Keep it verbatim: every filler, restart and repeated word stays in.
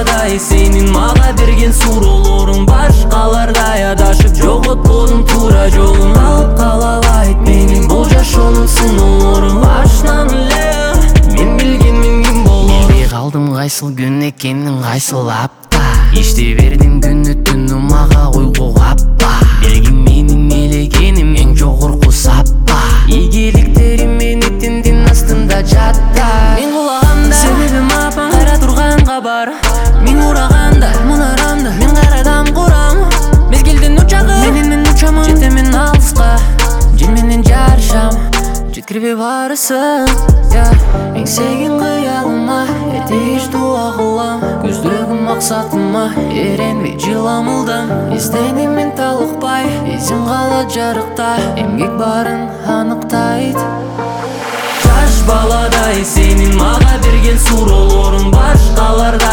баладай сенин мага берген суроолоруң башкалардай адашып жоготкодум туура жолун алып калабайт менин бул жашоонун сыноолорун башынан эле мен билгенмин ким болорун билбей калдым кайсыл күн экенин кайсыл апта иште бердим күнү түнү мага уйку каппа белгим менин элегеним эң жогорку саппа ийгиликтерим мени тиндин астында жатта мен кулаганда себебим апаң кайра турганга бар мен ураганда мунарамды мен кайрадан курам мезгилдин учагы менен мен учамын жетемин алыска жер менен жарышам жеткирбей барысын эңсеген кыялыма этеш дуа кылам көздөгүм максатыма эренбей жыламылдам изденем мен талыкпай эсим калат жарыкта эмгек барын аныктайт жаш баладай сенин мага берген суроолоруң башкалардай